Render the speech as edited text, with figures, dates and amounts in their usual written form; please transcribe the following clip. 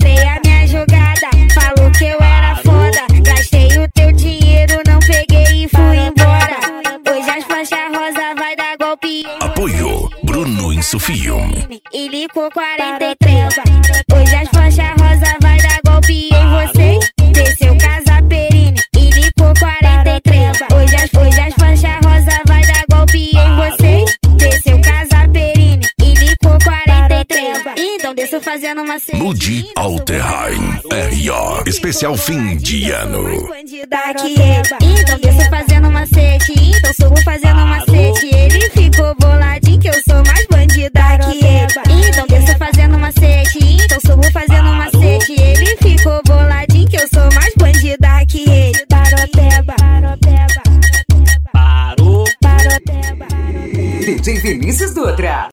mostrei a minha jogada, falou que eu era foda. Gastei o teu dinheiro, não peguei e fui embora. Hoje as faixas rosa vai dar golpe. Apoio Bruno Insufium E licou 43. Hoje as faixas rosa vai dar golpe em você. Desceu Casa Perini e licou 43. Hoje as faixas rosa vai dar golpe em você. Desceu Casa Perini e licou 43. Então desço fazendo uma cena. Ludi Alterheim R.O. Especial fim de ano. Então desço fazendo macete. Então subo fazendo macete. Ele ficou boladinho que eu sou mais bandida que ele. Então desço fazendo macete. Então subo fazendo macete. Ele ficou boladinho que eu sou mais bandida que ele. Paroteba, paroteba, Parou. paroteba. DJ Vinícius Dutra.